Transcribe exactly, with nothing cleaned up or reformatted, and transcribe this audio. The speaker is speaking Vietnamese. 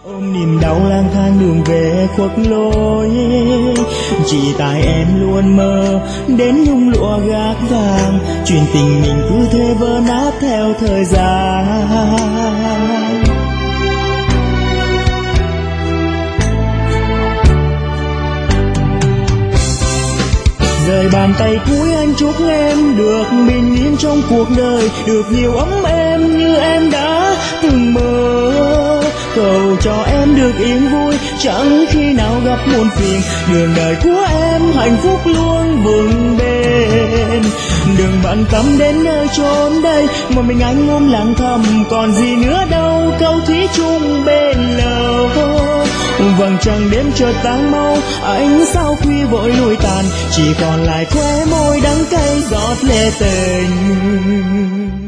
ôm niềm đau lang thang đường về khuất lối, chỉ tại em luôn mơ đến nhung lụa gác vàng, chuyện tình mình cứ thế vỡ nát theo thời gian. Rời bàn tay cuối anh chúc em được bình yên trong cuộc đời, được nhiều ấm êm như em đã từng mơ. Cầu cho em được yên vui, chẳng khi nào gặp muộn phiền, đường đời của em hạnh phúc luôn vững bền. Đừng bận tâm đến nơi chốn đây, một mình anh ôm lặng thầm, còn gì nữa đâu, câu thủy chung bên lầu. Vầng trăng đêm chợt tàn mau, ánh sao khuya vội lùi tàn, chỉ còn lại khóe môi đắng cay giọt lệ tình.